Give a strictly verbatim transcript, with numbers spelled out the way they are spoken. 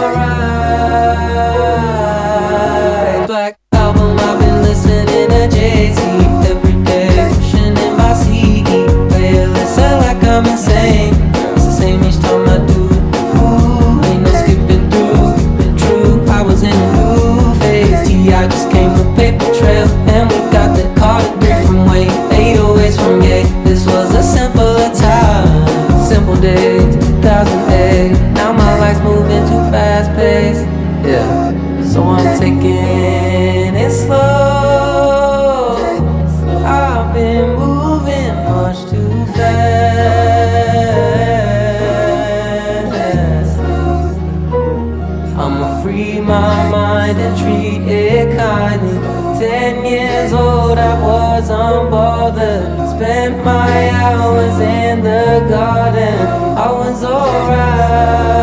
alright. Black Album, I've been listening to Jay-Z every day, pushing in my C D playlist, I like I'm insane. It's the same each time I do it. Ooh, ain't no skipping through. Been true, I was in a new phase. T I just came with Paper Trail, and we got the Carter three from Wayne, eight oh eights from Ye. This was a simpler time, simple days, two thousand eight. Now my life's moving too fast paced, yeah. So I'm taking it slow. I've been moving much too fast. I'ma free my mind and treat it kindly. Ten years old, I was unbothered. Spent my hours in the garden, I was alright.